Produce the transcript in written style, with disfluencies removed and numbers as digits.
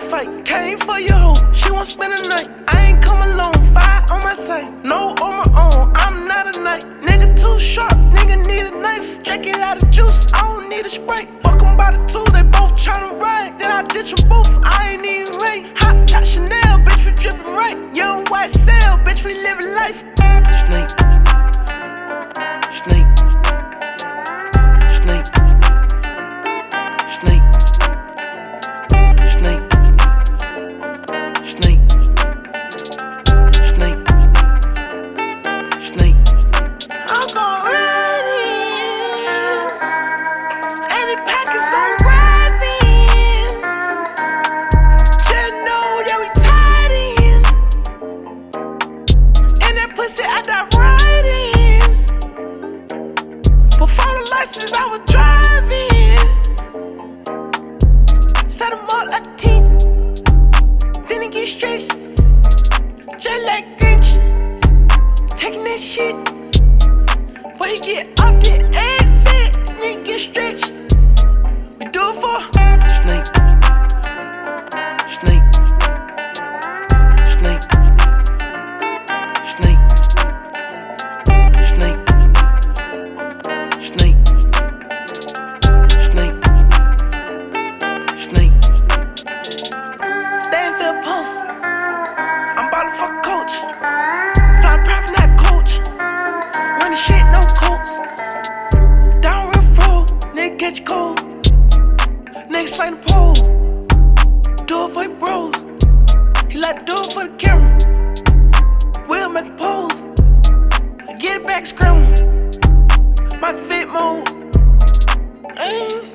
fight. Came for your hoe, she won't spend the night. I ain't come alone, fire on my side. No on my own, I'm not a knight. Nigga too sharp, nigga need a knife. Drinking out of juice, I don't need a Sprite. Fuck 'em by the two, they both tryna ride. Then I ditch 'em both, I ain't even right. Hot top Chanel, bitch, we drippin' right. Young white cell, bitch, we living life. Snake, snake, snake, snake, snake, snake, snake, snake. I'm gon' run in, and the pockets on rising. Just know that we tied in, and that pussy I dive right in. Before the license, I was driving. Set him up like a team, then he get stretched. Just like Grinch, taking that shit. But he get off the exit, then he get stretched. We do it for snake, snake, snake, snake, snake, snake, snake, snake. They ain't feel post. I'm ballin' for coach. Flying private, not coach. Running shit, no coats. Down real road, nigga catch cold. Niggas fight the pole. Do it for your bros. He like do it for the camera. We'll make a pose. Get it back, scramble. Michael Fit mode.